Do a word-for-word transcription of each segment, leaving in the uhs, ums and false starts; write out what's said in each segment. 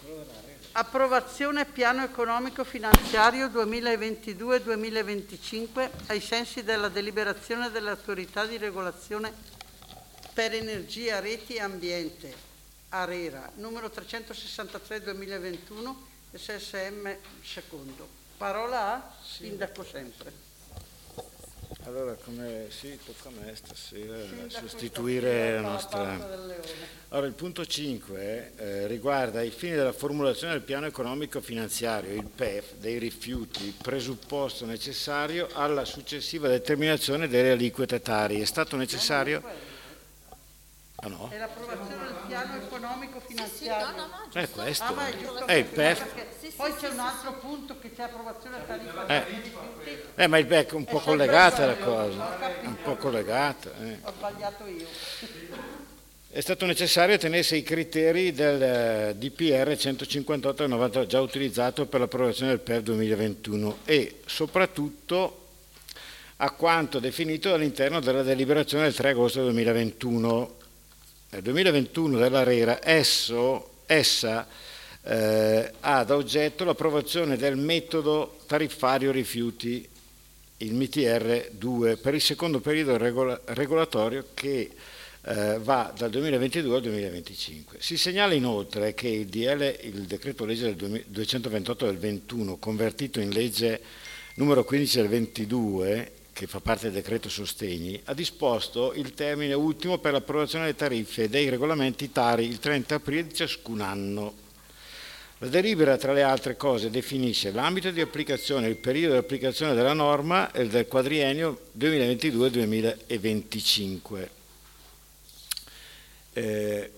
Approvazione piano economico finanziario duemilaventidue duemilaventicinque ai sensi della deliberazione dell'autorità di regolazione per energia, reti e ambiente, ARERA, numero trecentosessantatré duemilaventuno, S S M secondo. Parola a Sindaco sempre. Allora, come sì, tocca a me stasera sostituire la nostra... Allora, il punto cinque eh, riguarda i fini della formulazione del piano economico finanziario, il P E F, dei rifiuti, presupposto necessario alla successiva determinazione delle aliquote tari. È stato necessario... Ah, no? È l'approvazione del piano economico finanziario. Sì, sì, no, no, no, è questo, ah, vai, giusto, è il P E F. Sì, sì, Poi sì, c'è sì, un altro sì. punto che c'è approvazione tariffa eh. dei rifiuti. Eh, ma il P E F è un po' collegata la cosa, è un po' collegata. Eh. Ho sbagliato io. È stato necessario tenersi i criteri del D P R centocinquantotto del novanta già utilizzato per l'approvazione del P E F duemilaventuno e soprattutto a quanto definito all'interno della deliberazione del tre agosto duemilaventuno. Nel duemilaventuno dell'ARERA esso, essa eh, ha da oggetto l'approvazione del metodo tariffario rifiuti, il M T R due, per il secondo periodo regola, regolatorio che eh, va dal duemilaventidue al duemilaventicinque. Si segnala inoltre che il, D L, il decreto legge del duecentoventotto del ventuno, convertito in legge numero quindici del ventidue, che fa parte del decreto sostegni, ha disposto il termine ultimo per l'approvazione delle tariffe e dei regolamenti tari il trenta aprile di ciascun anno. La delibera, tra le altre cose, definisce l'ambito di applicazione, il periodo di applicazione della norma e del quadriennio duemilaventidue duemilaventicinque. Eh,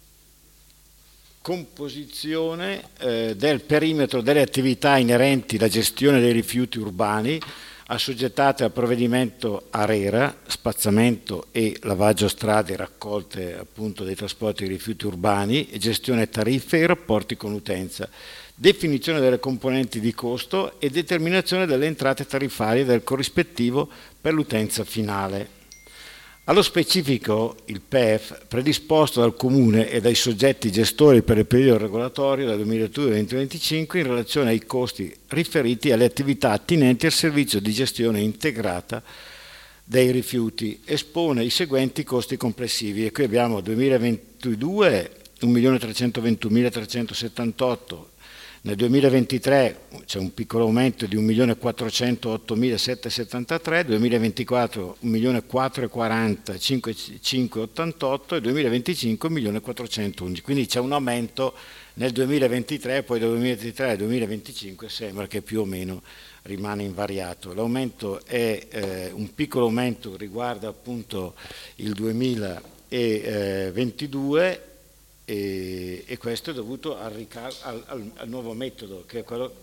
composizione eh, del perimetro delle attività inerenti alla gestione dei rifiuti urbani assoggettate al provvedimento ARERA, spazzamento e lavaggio strade, raccolte appunto dei trasporti di rifiuti urbani, gestione tariffe e rapporti con l'utenza, definizione delle componenti di costo e determinazione delle entrate tariffarie del corrispettivo per l'utenza finale. Allo specifico, il P E F, predisposto dal Comune e dai soggetti gestori per il periodo regolatorio dal duemiladue al duemilaventicinque in relazione ai costi riferiti alle attività attinenti al servizio di gestione integrata dei rifiuti, espone i seguenti costi complessivi. E qui abbiamo duemilaventidue un milione trecentoventunomilatrecentosettantotto, nel duemilaventitré c'è un piccolo aumento di un milione quattrocentottomilasettecentosettantatré, duemilaventiquattro un milione quattrocentoquarantacinquemilacinquecentottantotto e duemilaventicinque un milione quattrocentoundici. Quindi c'è un aumento nel duemilaventitré, poi dal duemilaventitré al duemilaventicinque sembra che più o meno rimane invariato. L'aumento è eh, un piccolo aumento, riguarda appunto il duemilaventidue. E, e questo è dovuto al, rical- al, al, al nuovo metodo che è quello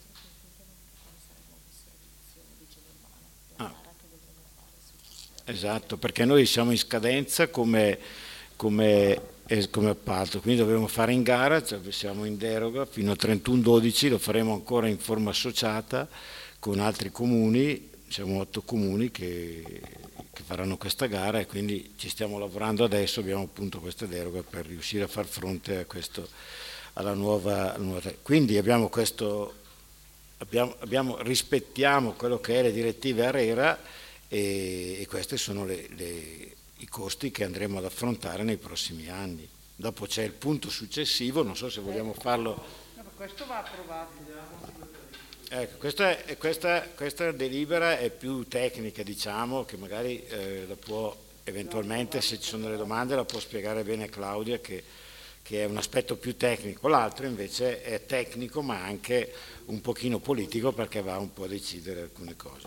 ah, esatto, perché noi siamo in scadenza come, come, eh, come appalto, quindi dovremo fare in gara, cioè siamo in deroga fino al trentuno dodici, lo faremo ancora in forma associata con altri comuni, siamo otto comuni che che faranno questa gara e quindi ci stiamo lavorando adesso, abbiamo appunto questa deroga per riuscire a far fronte a questo, alla nuova, alla nuova. Quindi abbiamo questo, abbiamo, abbiamo, rispettiamo quello che è le direttive ARERA e, e questi sono le, le, i costi che andremo ad affrontare nei prossimi anni. Dopo c'è il punto successivo, non so se vogliamo farlo. No, questo va approvato. Ecco, questa, è, questa, questa delibera è più tecnica, diciamo, che magari eh, la può eventualmente, se ci sono delle domande, la può spiegare bene Claudia, che, che è un aspetto più tecnico. L'altro invece è tecnico, ma anche un pochino politico, perché va un po' a decidere alcune cose.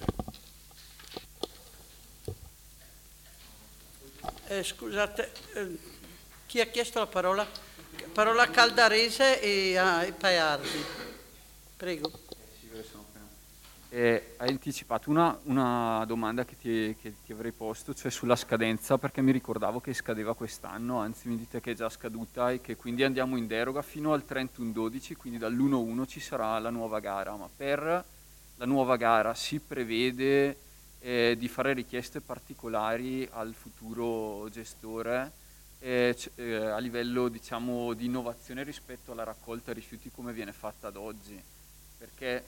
Eh, scusate, eh, chi ha chiesto la parola? Parola a Caldarese e a Paardi. Prego. Eh, hai anticipato una, una domanda che ti, che ti avrei posto, cioè sulla scadenza, perché mi ricordavo che scadeva quest'anno, anzi mi dite che è già scaduta e che quindi andiamo in deroga fino al trentuno dodici, quindi dall'uno uno ci sarà la nuova gara, ma per la nuova gara si prevede eh, di fare richieste particolari al futuro gestore eh, eh, a livello, diciamo, di innovazione rispetto alla raccolta rifiuti come viene fatta ad oggi, perché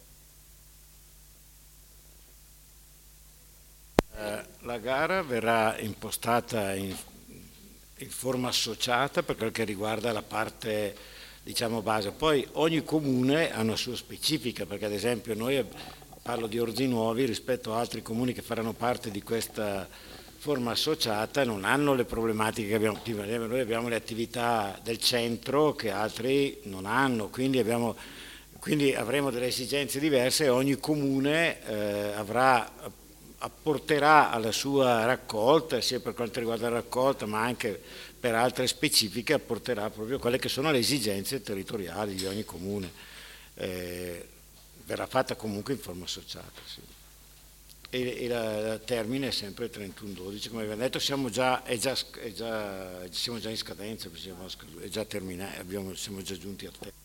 eh, la gara verrà impostata in, in forma associata per quel che riguarda la parte, diciamo, base. Poi ogni comune ha una sua specifica, perché ad esempio noi, parlo di Orzinuovi, rispetto a altri comuni che faranno parte di questa forma associata, non hanno le problematiche che abbiamo. Noi abbiamo le attività del centro che altri non hanno, quindi, abbiamo, quindi avremo delle esigenze diverse e ogni comune eh, avrà, apporterà alla sua raccolta, sia per quanto riguarda la raccolta ma anche per altre specifiche, apporterà proprio quelle che sono le esigenze territoriali di ogni comune. Eh, verrà fatta comunque in forma associata, sì. E, e la, la termine è sempre il trentuno dodici, come abbiamo detto, siamo già, è già, è già, siamo già in scadenza, è già terminato, abbiamo, siamo già giunti a termine.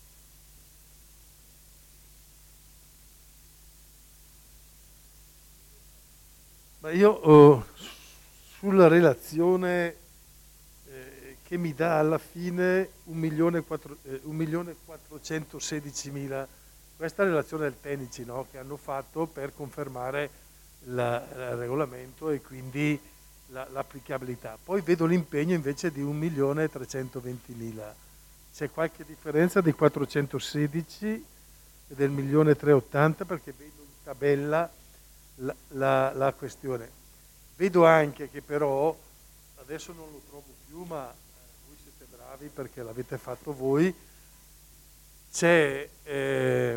Ma io oh, sulla relazione eh, che mi dà alla fine un milione quattrocentosedicimila, questa relazione del Tenici, no, che hanno fatto per confermare la, il regolamento e quindi la, l'applicabilità. Poi vedo l'impegno invece di un milione trecentoventimila. C'è qualche differenza di quattrocentosedici e del milione trecentottanta, perché vedo in tabella la, la, la questione. Vedo anche che però, adesso non lo trovo più, ma voi siete bravi perché l'avete fatto voi, c'è eh,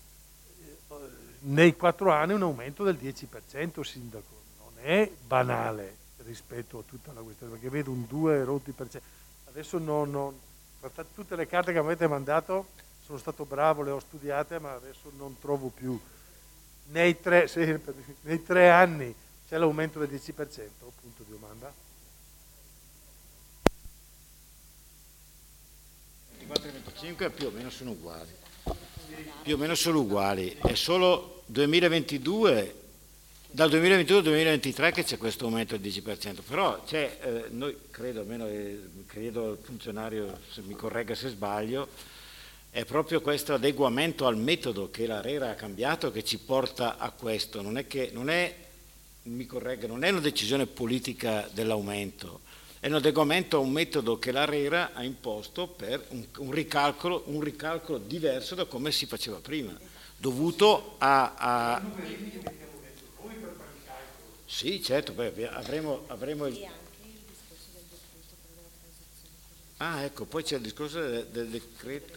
nei quattro anni un aumento del dieci per cento, sindaco. Non è banale rispetto a tutta la questione, perché vedo un due rotti per cento. Adesso non, non, tutte le carte che avete mandato sono stato bravo, le ho studiate, ma adesso non trovo più. Nei tre, sì, nei tre anni c'è l'aumento del dieci per cento, punto di domanda. ventiquattro e venticinque più o meno sono uguali, più o meno sono uguali, è solo duemilaventidue, dal duemilaventidue al duemilaventitré che c'è questo aumento del dieci per cento, però c'è, eh, noi credo, almeno eh, credo il funzionario se mi corregga se sbaglio, è proprio questo adeguamento al metodo che l'ARERA ha cambiato che ci porta a questo, non è che, non è, mi corregga, non è una decisione politica dell'aumento, è un adeguamento a un metodo che l'ARERA ha imposto per un, un, ricalcolo, un ricalcolo diverso da come si faceva prima, dovuto a... a... Sì, certo, beh, avremo, avremo il... Ah, ecco, poi c'è il discorso del, del decreto,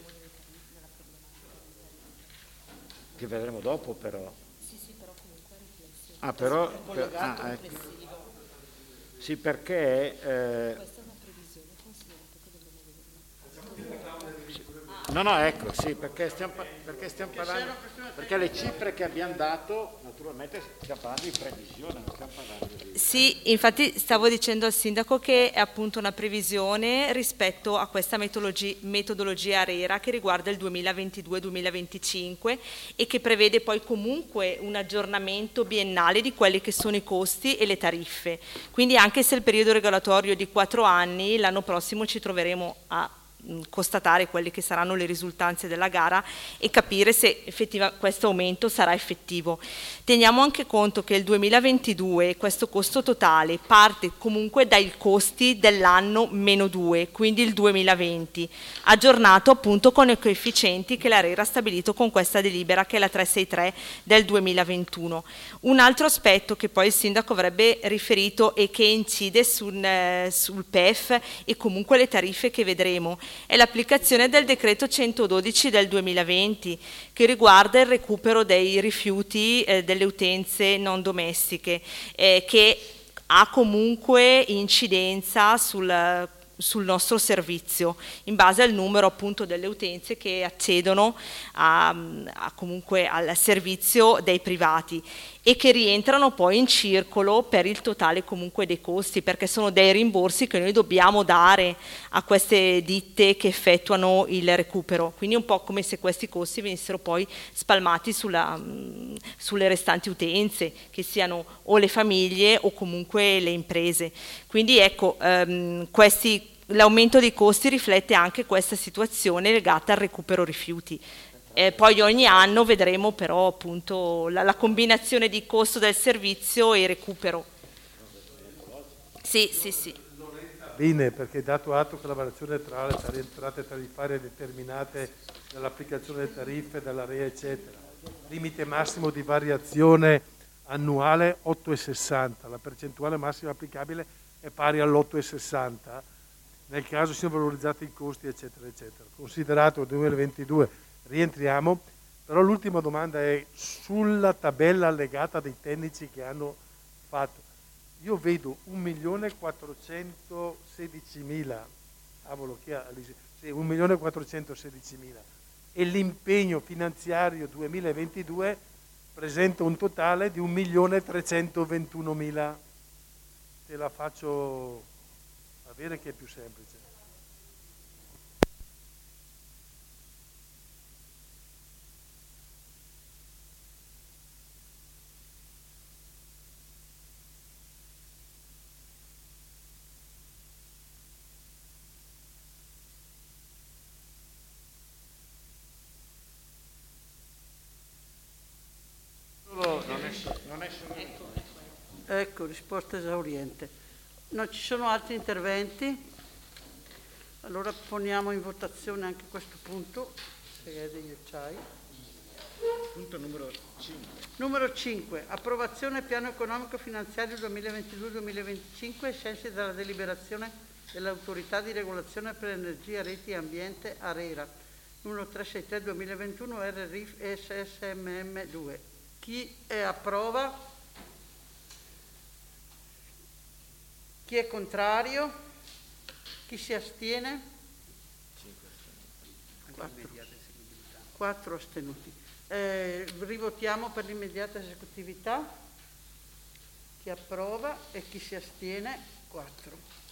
che vedremo dopo però. Sì, sì, però comunque riflessione. Ah, però... Per, ah, ecco. Sì, perché... Eh, Questa è una previsione considerato che dobbiamo vedere. no, no, ecco, sì, perché stiamo, perché stiamo parlando... Perché le cifre che abbiamo dato, naturalmente stiamo parlando di previsione, non stiamo parlando di... Sì, infatti stavo dicendo al sindaco che è appunto una previsione rispetto a questa metodologia, metodologia ARERA che riguarda il duemilaventidue duemilaventicinque e che prevede poi comunque un aggiornamento biennale di quelli che sono i costi e le tariffe. Quindi anche se il periodo regolatorio è di quattro anni, l'anno prossimo ci troveremo a constatare quelle che saranno le risultanze della gara e capire se effettivamente questo aumento sarà effettivo. Teniamo anche conto che il duemilaventidue questo costo totale parte comunque dai costi dell'anno meno due, quindi il duemilaventi, aggiornato appunto con i coefficienti che l'ARERA ha stabilito con questa delibera che è la trecentosessantatré del duemilaventuno. Un altro aspetto che poi il sindaco avrebbe riferito e che incide sul, eh, sul P E F e comunque le tariffe che vedremo è l'applicazione del decreto centododici del duemilaventi che riguarda il recupero dei rifiuti eh, delle utenze non domestiche eh, che ha comunque incidenza sul, sul nostro servizio in base al numero appunto delle utenze che accedono a, a comunque al servizio dei privati e che rientrano poi in circolo per il totale comunque dei costi, perché sono dei rimborsi che noi dobbiamo dare a queste ditte che effettuano il recupero, quindi un po' come se questi costi venissero poi spalmati sulla, mh, sulle restanti utenze, che siano o le famiglie o comunque le imprese. Quindi ecco, ehm, questi l'aumento dei costi riflette anche questa situazione legata al recupero rifiuti. Eh, poi ogni anno vedremo però appunto la, la combinazione di costo del servizio e recupero. Sì, sì, sì. Bene, perché dato atto che la variazione tra le entrate tariffarie determinate dall'applicazione delle tariffe, dall'A R E A, eccetera, limite massimo di variazione annuale otto virgola sessanta, la percentuale massima applicabile è pari all'otto virgola sessanta, nel caso siano valorizzati i costi, eccetera, eccetera. Considerato il duemilaventidue, rientriamo, però l'ultima domanda è sulla tabella allegata dei tecnici che hanno fatto. Io vedo un milione quattrocentosedicimila, cavolo, che ha, sì, un milione quattrocentosedicimila, e l'impegno finanziario duemilaventidue presenta un totale di un milione trecentoventunomila. Te la faccio avere che è più semplice. Ecco, risposta esauriente. Non ci sono altri interventi? Allora poniamo in votazione anche questo punto, se è degli c'hai. Punto numero cinque. Numero cinque. Approvazione piano economico finanziario duemilaventidue duemilaventicinque ai sensi della deliberazione dell'autorità di regolazione per energia, reti e ambiente ARERA numero trecentosessantatré duemilaventuno R R I F S S M M due. Chi è approva? Chi è contrario? Chi si astiene? Quattro. Quattro astenuti. Eh, rivotiamo per l'immediata esecutività. Chi approva e chi si astiene? Quattro.